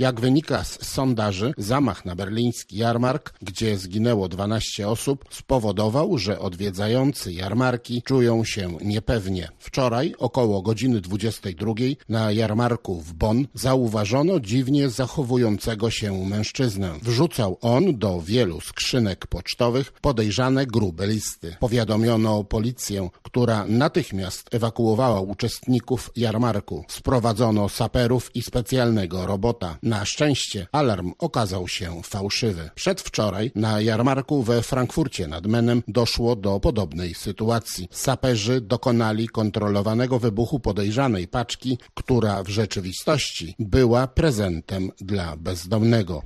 Jak wynika z sondaży, zamach na berliński jarmark, gdzie zginęło 12 osób, spowodował, że odwiedzający jarmarki czują się niepewnie. Wczoraj około godziny 22 na jarmarku w Bonn zauważono dziwnie zachowującego się mężczyznę. Wrzucał on do wielu skrzynek pocztowych podejrzane grube listy. Powiadomiono policję, która natychmiast ewakuowała uczestników jarmarku. Sprowadzono saperów i specjalnego robota. Na szczęście alarm okazał się fałszywy. Przedwczoraj na jarmarku we Frankfurcie nad Menem doszło do podobnej sytuacji. Saperzy dokonali kontrolowanego wybuchu podejrzanej paczki, która w rzeczywistości była prezentem dla bezdomnego.